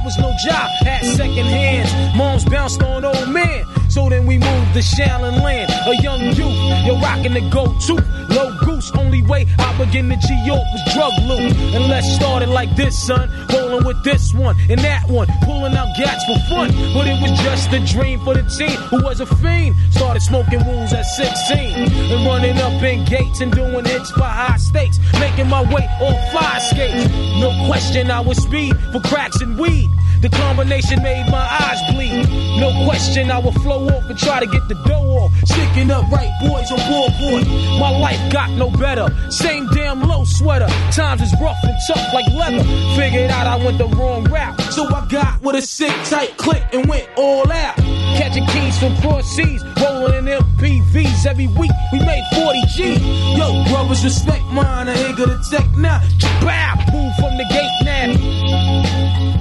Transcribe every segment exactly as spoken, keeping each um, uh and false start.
was no job, had second hands. Moms bounced on old man. So then we moved to Shaolin Land, a young youth, you're rocking the go-to, low goose. Only way I begin to G-York was drug loot. And let's start it like this, son, rolling with this one and that one, pulling out gats for fun. But it was just a dream for the teen who was a fiend. Started smoking wools at sixteen and running up in gates and doing hits for high stakes, making my way on fire skates. No question I was speed for cracks and weed. The combination made my eyes bleed. No question I would flow off and try to get the dough off. Sticking up right boys on board board. My life got no better. Same damn low sweater. Times is rough and tough like leather. Figured out I went the wrong route. So I got with a sick tight click and went all out. Catching keys from cross seas. Rolling in M P Vs. Every week we made forty G. Yo, brothers, respect mine. I ain't gonna take now. Bow, move from the gate now.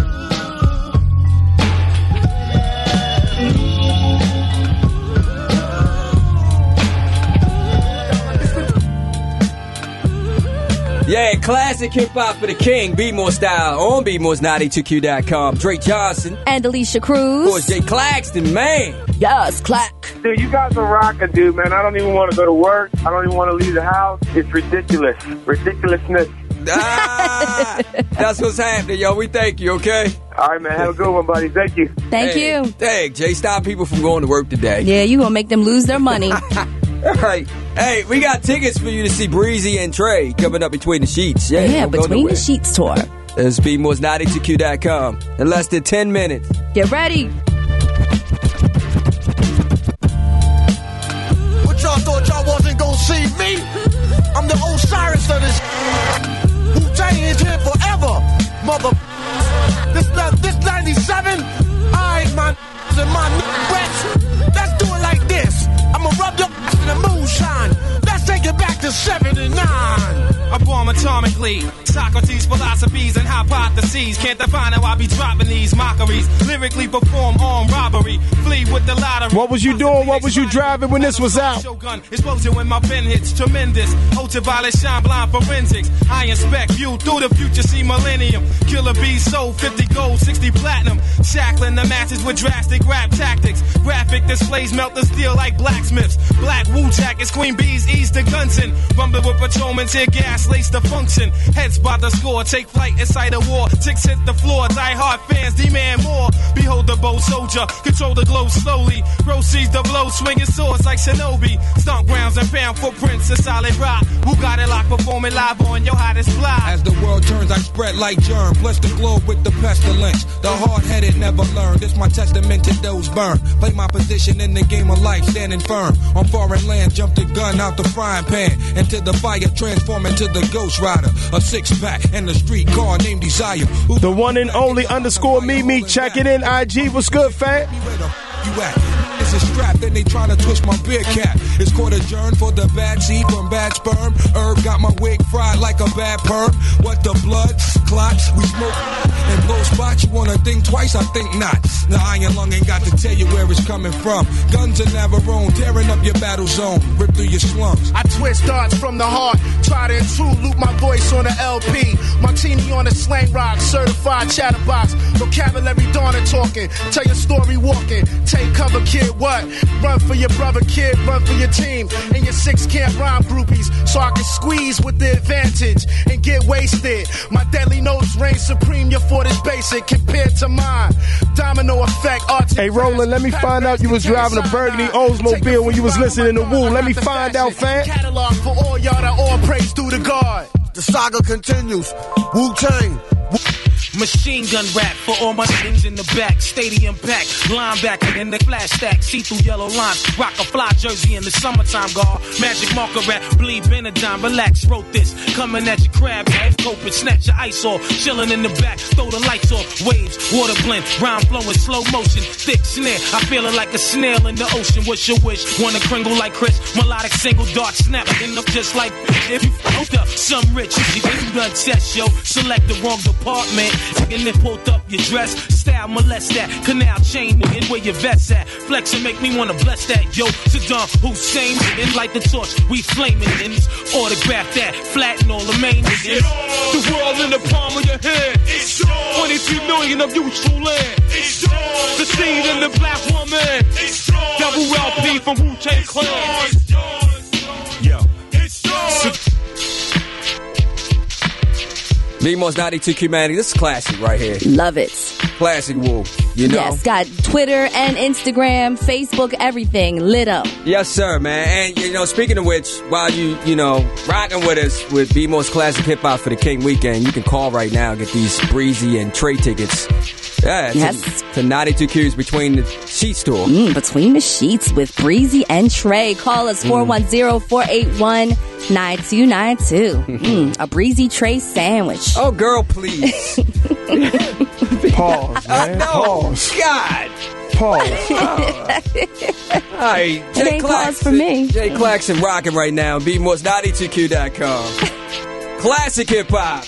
Yeah, classic hip-hop for the king, B-More style, on B Mores ninety-two Q dot com. Drake Johnson. And Alicia Cruz. Of course, Jay Claxton, man. Yes, Clack. Dude, you guys are rocking, dude, man. I don't even want to go to work. I don't even want to leave the house. It's ridiculous. Ridiculousness. Ah, that's what's happening, yo. We thank you, okay? All right, man. Have a good one, buddy. Thank you. Thank hey, you. Dang, Jay, stop people from going to work today. Yeah, you gonna make them lose their money. All right. Hey, we got tickets for you to see Breezy and Trey coming up Between the Sheets. Yeah, yeah Between the Sheets tour. It's B Mores ninety-two Q dot com in less than ten minutes. Get ready. What y'all thought y'all wasn't gonna see me? I'm the Osiris of this. Wu-Tang is here forever, mother. This this ninety-seven. I ain't my and my wets. Let's do it like this. I'ma rub your ass in the moonshine. Let's take it back to seventy-nine. I bomb atomically. Socrates' philosophies and hypotheses. Can't define how I be dropping these mockeries. Lyrically perform armed robbery. Flee with the lottery. What was you doing? What was you driving when this was out? Explosion when my pen hits tremendous. Ultraviolet shine blind forensics. I inspect view through the future. See millennium. Killer bees sold fifty gold, sixty platinum. Shackling the masses with drastic rap tactics. Graphic displays melt the steel like blacksmiths. Black Wu jackets, queen bees ease the guns in. Rumbling with patrolmen, tear gas, lace the function. Heads by the score, take flight inside a war. Ticks hit the floor, die hard fans demand more. Behold the bold soldier, control the glow slowly. Proceeds the blow, swinging swords like Shinobi. Stomp grounds and found footprints of solid rock. Who got it locked, performing live on your hottest block. As the world turns, I spread like germ. Bless the globe with the pestilence. The hard-headed never learn. This my testament to those burned. Play my position in the game of life, standing firm. On foreign land, jump the gun out the frying pan. Into the fire, transform into the Ghost Rider. A six-pack and a street car named Desire. Who the one and only underscore me, me, check it in, I G, what's good, fam? You at? It's a strap, then they tryna twist my beer cap. It's called adjourn for the bad seed from bad sperm. Herb got my wig fried like a bad perm. What the blood clots? We smoke and blow spots. You wanna think twice? I think not. The iron lung ain't got to tell you where it's coming from. Guns are Navarone, tearing up your battle zone. Rip through your slums. I twist darts from the heart. Try to intrude, loop my voice on the L P. Martini on the slang rock, certified chatterbox. Vocabulary Donna talking. Tell your story walking. Take cover, kid. What? Run for your brother, kid. Run for your team. And your six camp rhyme groupies. So I can squeeze with the advantage and get wasted. My deadly notes reign supreme. Your fort is basic compared to mine. Domino effect. Hey, Roland, let me find out you was driving a Burgundy Oldsmobile when you was listening to Wu. Let me find out, fam. Catalog for all y'all that all praise due to God. The saga continues. Wu-Tang. Machine gun rap for all my things in the back. Stadium pack, linebacker in the flash stack. See through yellow lines, rock a fly jersey in the summertime, guard. Magic marker rap, bleed Benadine. Relax, wrote this, coming at your crab head. Cope and snatch your ice off. Chilling in the back, throw the lights off. Waves, water blend, rhyme flowing, slow motion. Thick snare, I feel it like a snail in the ocean. What's your wish? Wanna kringle like Chris? Melodic single dart snap, end up just like if you fucked up some rich. You done test, yo. Select the wrong department. And then pulled up your dress. Style molest that. Canal chain, nigga, where your vets at. Flex and make me wanna bless that. Yo, Saddam Hussein, and light the torch. We flaming and autograph that. Flatten all the main niggas. The world in the palm of your hand. twenty-three million of useful land. The seed in the black woman. Double L P from Wu-Tang Clan. Yo. B-Mo's ninety-two Q Manny. This is classic right here. Love it. Classic Wu. You know? Yes, got Twitter and Instagram, Facebook, everything lit up. Yes, sir, man. And, you know, speaking of which, while you, you know, rocking with us with B-Mo's Classic Hip Hop for the King Weekend, you can call right now and get these Breezy and Trey tickets. Yeah, yes. To, to ninety-two Q's Between the Sheets tour. Mm, Between the Sheets with Breezy and Trey. Call us four one zero, four eight one, nine two nine two. Mm, a Breezy Trey sandwich. Oh, girl, please. Pause, man. Pause. God. Pause. Oh. All right. It ain't pause for me. Jay Claxton rocking right now. B Mo's ninety-two Q dot com. Classic hip hop.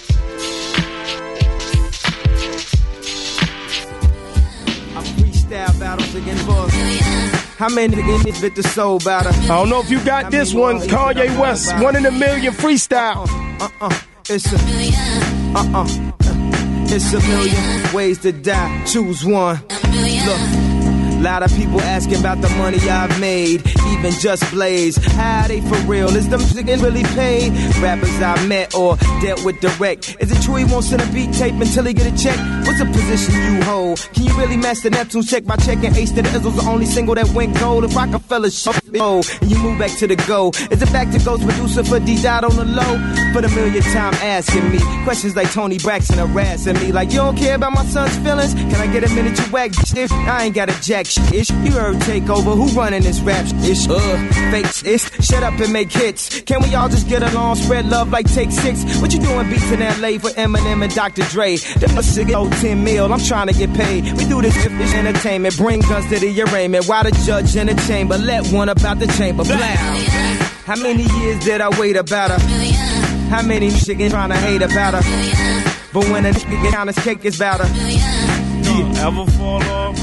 Freestyle battles against boss. How many niggas fit the soul battle? I don't know if you got this one. Kanye West, one in a million freestyle. Uh uh, it's a uh uh, it's a million ways to die. Choose one. Look. Lot of people asking about the money I've made, even Just Blaze. How they for real? Is them niggas really paid? Rappers I met or dealt with direct. Is it true he won't send a beat tape until he get a check? What's the position you hold? Can you really master Neptune check by checking Ace to the Izzle's the only single that went gold? If Rockefeller shit oh, and you move back to the go, is it back to Ghost Producer for D-Dot on the low? For the millionth time asking me questions like Tony Braxton harassing me, like you don't care about my son's feelings? Can I get a minute to whack shit? I ain't got a jack shit. You heard Takeover, who running this rap shit? Uh, fake shit. Shut up and make hits. Can we all just get along, spread love like Take Six? What you doing beats in L A for Eminem and Doctor Dre? Them a sick old ten mil, I'm trying to get paid. We do this if it's entertainment, bring guns to the arraignment. Why the judge in the chamber? Let one about the chamber. Blow. How many years did I wait about her? How many niggas trying to hate about her? But when a nigga get down his cake, it's about her. Yeah. Ever fall off?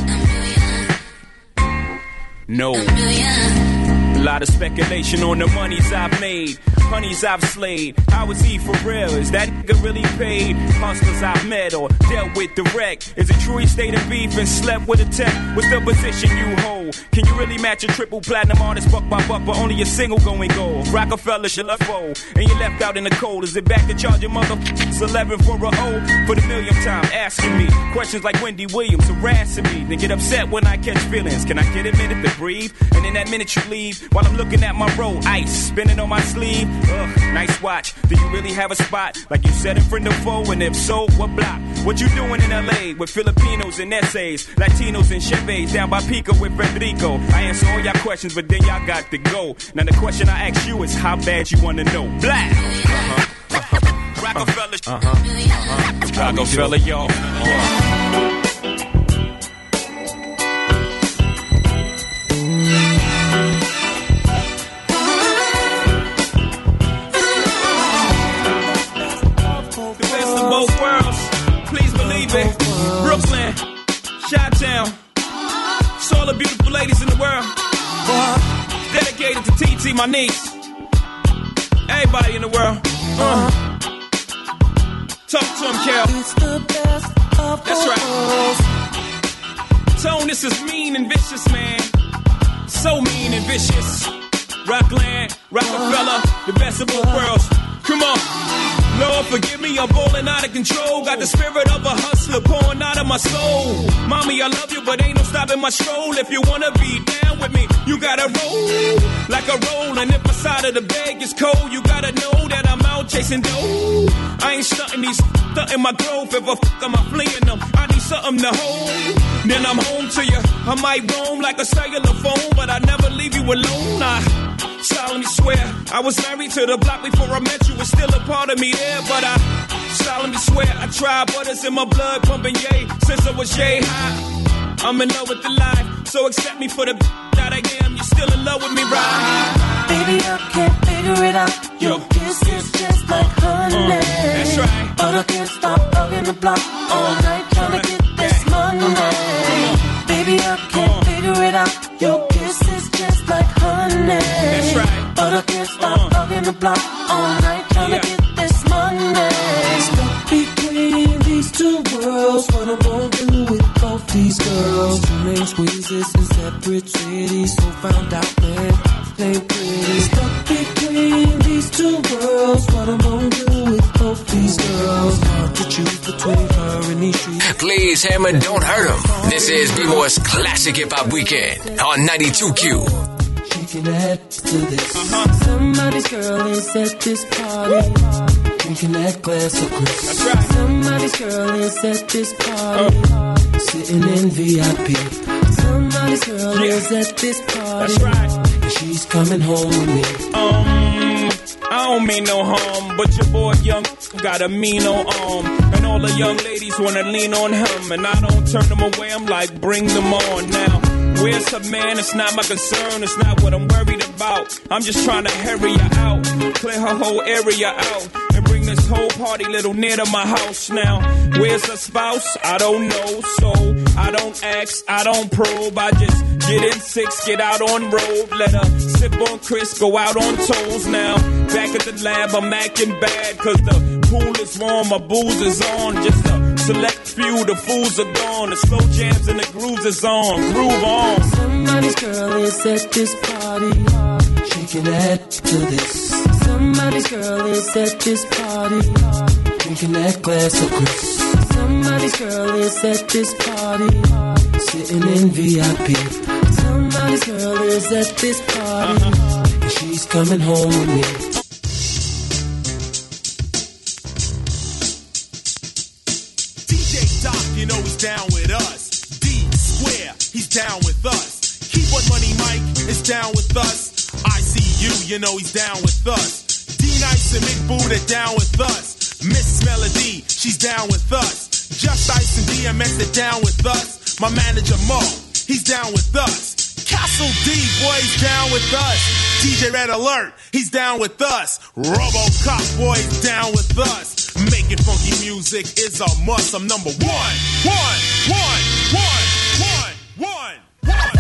No. A lot of speculation on the monies I've made, honeys I've slayed. How is he for real? Is that nigga really paid? Hustlers I've met or dealt with direct. Is it true he stayed in beef and slept with a tech? What's the position you hold? Can you really match a triple platinum artist buck by buck, but only a single going gold? Rockefeller should left fold, and you left out in the cold. Is it back to charge your motherfuckers eleven for a O? For the millionth time asking me questions like Wendy Williams harassing me. They get upset when I catch feelings. Can I get a minute to breathe? And in that minute you leave while I'm looking at my roll, ice spinning on my sleeve. Ugh, nice watch. Do you really have a spot like you said in friend or foe? And if so, what block? What you doing in L A with Filipinos and essays, Latinos and Chevys down by Pico with Federico? I answer all y'all questions, but then y'all got to go. Now the question I ask you is how bad you want to know. Blah. Uh-huh. Uh-huh. Rockefeller. Uh-huh. Uh-huh. Rockefeller, y'all. Uh-huh. Both worlds, please believe it. Brooklyn, Chi-Town, it's all the beautiful ladies in the world. Dedicated to T T, my niece. Everybody in the world. Uh. Talk to him, Kel. That's right. Tone, this is mean and vicious, man. So mean and vicious. Rockland, Rockefeller, the best of both worlds. Come on. Lord, forgive me, I'm ballin' out of control. Got the spirit of a hustler pouring out of my soul. Mommy, I love you, but ain't no stopping my stroll. If you wanna be down with me, you gotta roll like a roll. And if the side of the bag is cold, you gotta know that I'm out chasing dough. I ain't stunting these, stunting my growth. If a fuck am I fleeing them, I need something to hold. Then I'm home to you. I might roam like a cellular phone, but I never leave you alone. I solemnly swear I was married to the block before I met you. It's still a part of me there, but I solemnly swear I tried, but it's in my blood pumping yay since I was yay high. I'm in love with the life, so accept me for the that I am. You're still in love with me, right? Baby, I can't figure it out. Your kiss is just like honey. Uh, that's right. But I can't stop loving the block all night, trying to get name squeezes in separate cities, so found out man, play pretty. Stuck between these two worlds, what I'm gonna do with both these girls? Hard to choose between her and these streets. Please, Hammer, don't hurt him. This is B-More's Classic Hip Hop Weekend on ninety-two Q. Shaking her head to this. Uh-huh. Somebody's girl is at this party, drinking that glass of Chris. That's right. Somebody's girl is at this party, uh. sitting in V I P. Somebody's girl yeah. is at this party. That's right. And she's coming home with me. Um, I don't mean no harm, but your boy Young got a mean on arm. And all the young ladies wanna lean on him, and I don't turn them away, I'm like, bring them on now. Where's her man? It's not my concern. It's not what I'm worried about. I'm just trying to hurry her out, clear her whole area out, and bring this whole party little near to my house now. Where's her spouse? I don't know. So I don't ask, I don't probe. I just get in six, get out on road. Let her sip on Chris, go out on toes now. Back at the lab, I'm acting bad, cause the pool is warm, my booze is on. Just a select few, the fools are gone. The slow jams and the grooves is on. Groove on. Somebody's girl is at this party, shaking her head to this. Somebody's girl is at this party, drinking that glass of Chris. Somebody's girl is at this party, sitting in V I P. Somebody's girl is at this party, uh-huh. and she's coming home with me. D J Doc, you know he's down with us. D Square, he's down with us. Keyboard Money Mike is down with us. I C U, you know he's down with us. D-Nice and Mick Buddha down with us. Miss Melody, she's down with us. Just Ice and D M X are down with us. My manager Mo, he's down with us. Castle D, boy, he's down with us. D J Red Alert, he's down with us. RoboCop, boy, he's down with us. Making funky music is a must. I'm number one, one, one, one, one, one, one.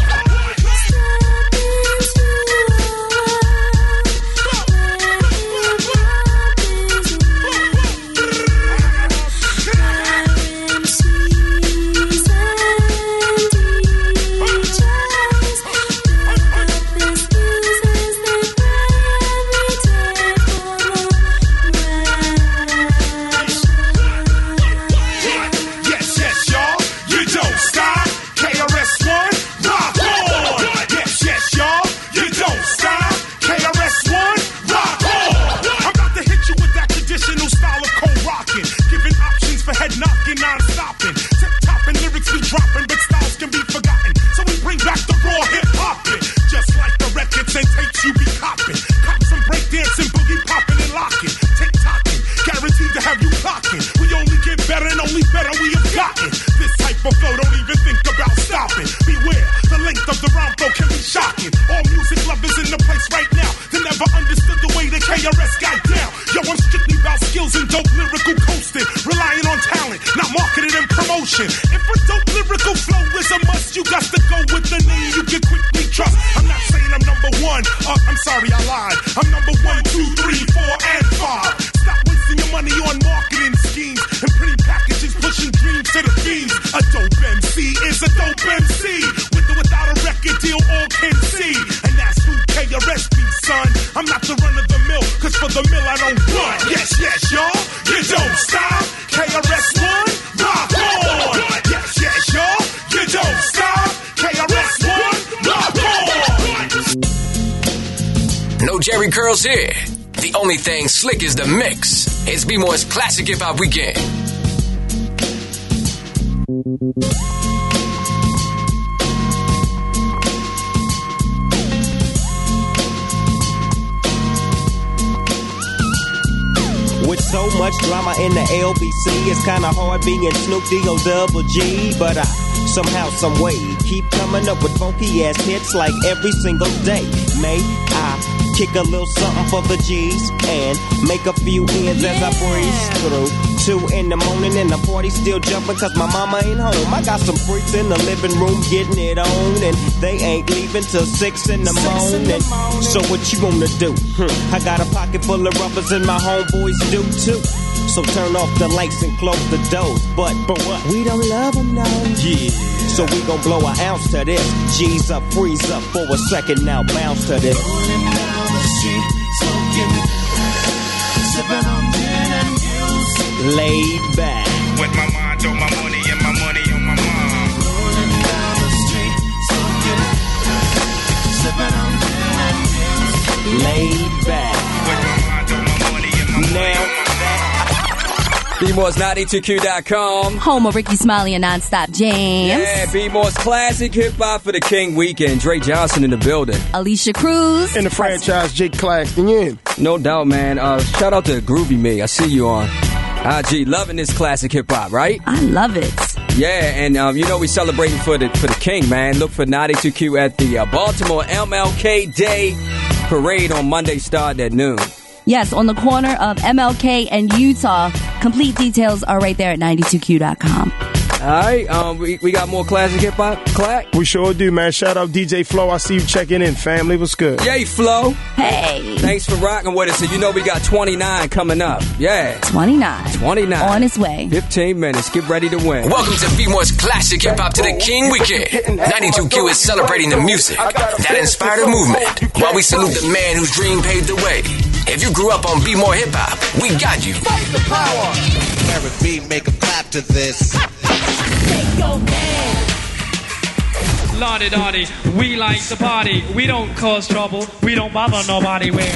Curls here. The only thing slick is the mix. It's B-More's Classic Hip Hop Weekend. With so much drama in the L B C, it's kinda hard being Snoop D-O double G, but I somehow, someway keep coming up with funky ass hits like every single day. May I kick a little something for the G's and make a few ends yeah. as I breeze through. Two in the morning and the party still jumping cause my mama ain't home. I got some freaks in the living room getting it on and they ain't leaving till six in the, six morning. In the morning. So what you gonna do? Hmm. I got a pocket full of rubbers and my homeboys do too. So turn off the lights and close the doors. But, but what? We don't love them, no. Yeah. So we gon' blow an ounce to this. G's up, freeze up for a second now, bounce to this. Rolling down the street, smoking, sipping on gin and juice. Laid back. With my mind on my money and my money on my mind. Rolling down the street, smoking, sipping on gin and juice. Laid back. With my mind on my money and my money now. on my mind. B More's ninety-two Q dot com. Home of Ricky Smiley and Nonstop Jams. Yeah, B More's classic hip hop for the King weekend. Dre Johnson in the building. Alicia Cruz. And the franchise, Jake Claxton. Yeah. No doubt, man. Uh, shout out to Groovy Me. I see you on I G. Loving this classic hip hop, right? I love it. Yeah, and um, you know we celebrating for the for the King, man. Look for ninety-two Q at the uh, Baltimore M L K Day Parade on Monday, starting at noon. Yes, on the corner of M L K and Utah. Complete details are right there at ninety-two Q dot com. All right, um, we, we got more classic hip hop, Clack? We sure do, man. Shout out D J Flo. I see you checking in, family. What's good? Yay, Flo. Hey. Thanks for rocking with us. So you know we got twenty-nine coming up. Yeah. twenty-nine. twenty-nine. On its way. fifteen minutes. Get ready to win. Welcome to B-More's Classic Hip Hop to the King weekend. ninety-two Q is celebrating the music that inspired a movement while we salute the man whose dream paved the way. If you grew up on B-More Hip Hop, we got you. Fight the power. Eric B, make a clap to this. Take your man. Lottie Dottie, we like to party. We don't cause trouble. We don't bother nobody where.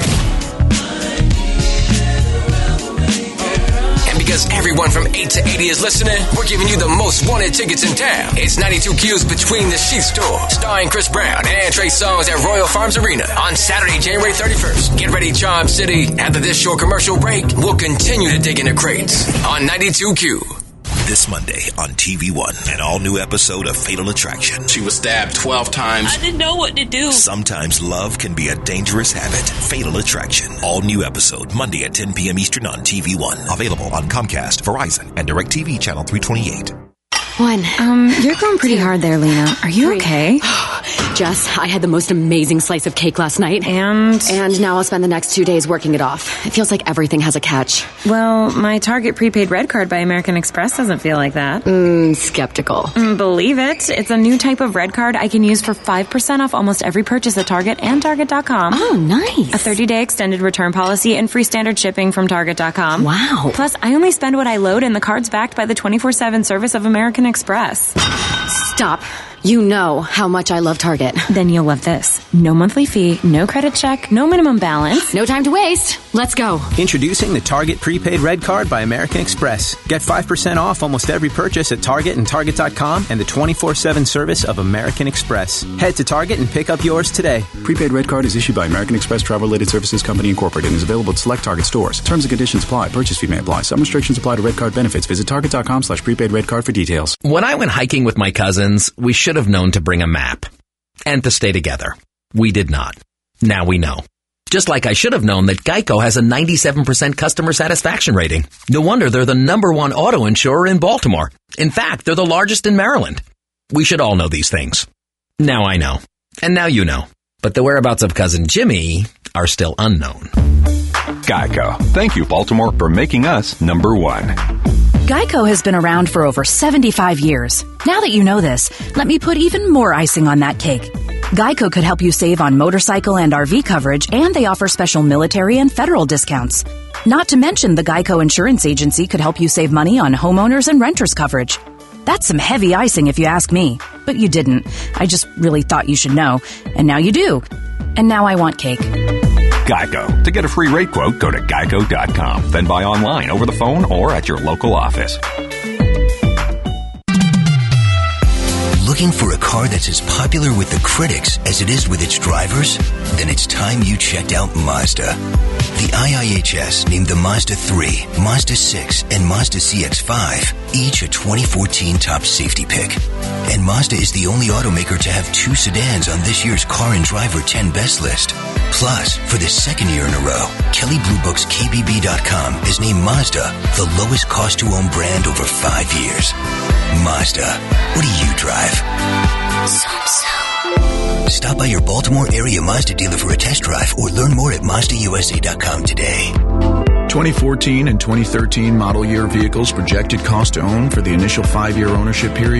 And because everyone from eight to eighty is listening, we're giving you the most wanted tickets in town. It's ninety-two Q's Between the Sheets tour, starring Chris Brown and Trey Songz at Royal Farms Arena on Saturday, January thirty-first. Get ready, Charm City. After this short commercial break, we'll continue to dig into crates on ninety-two Q. This Monday on T V One, an all-new episode of Fatal Attraction. She was stabbed twelve times. I didn't know what to do. Sometimes love can be a dangerous habit. Fatal Attraction. All-new episode, Monday at ten p.m. Eastern on T V One. Available on Comcast, Verizon, and DirecTV Channel three twenty-eight. One. Um, you're going pretty hard there, Lena. Are you Three. okay? Jess, I had the most amazing slice of cake last night. And? And now I'll spend the next two days working it off. It feels like everything has a catch. Well, my Target prepaid red card by American Express doesn't feel like that. Mmm, skeptical. Mm, believe it. It's a new type of red card I can use for five percent off almost every purchase at Target and Target dot com. Oh, nice. A thirty-day extended return policy and free standard shipping from Target dot com. Wow. Plus, I only spend what I load and the card's backed by the twenty-four seven service of American Express. Stop. You know how much I love Target. Then you'll love this. No monthly fee, no credit check, no minimum balance. No time to waste. Let's go. Introducing the Target Prepaid Red Card by American Express. Get five percent off almost every purchase at Target and Target dot com and the twenty-four seven service of American Express. Head to Target and pick up yours today. Prepaid Red Card is issued by American Express Travel-Related Services Company, Incorporated and is available at select Target stores. Terms and conditions apply. Purchase fee may apply. Some restrictions apply to Red Card benefits. Visit Target dot com slash prepaid red card for details. When I went hiking with my cousins, we should have known to bring a map and to stay together. We did not. Now we know. Just like I should have known that Geico has a ninety-seven percent customer satisfaction rating. No wonder they're the number one auto insurer in Baltimore. In fact, they're the largest in Maryland. We should all know these things. Now I know. And now you know. But the whereabouts of Cousin Jimmy are still unknown. Geico. Thank you, Baltimore, for making us number one. Geico has been around for over seventy-five years. Now that you know this, let me put even more icing on that cake. Geico could help you save on motorcycle and R V coverage, and they offer special military and federal discounts. Not to mention, the Geico Insurance Agency could help you save money on homeowners and renters coverage. That's some heavy icing if you ask me. But you didn't. I just really thought you should know. And now you do. And now I want cake. Geico. To get a free rate quote, go to geico dot com. Then buy online, over the phone, or at your local office. Looking for a car that's as popular with the critics as it is with its drivers? Then it's time you checked out Mazda. The I I H S named the Mazda three, Mazda six, and Mazda C X five each a twenty fourteen top safety pick. And Mazda is the only automaker to have two sedans on this year's Car and Driver ten Best list. Plus, for the second year in a row, Kelley Blue Book's K B B dot com has named Mazda the lowest cost to own brand over five years. Mazda. What do you drive? Stop by your Baltimore area Mazda dealer for a test drive or learn more at Mazda U S A dot com today. twenty fourteen and twenty thirteen model year vehicles projected cost to own for the initial five-year ownership period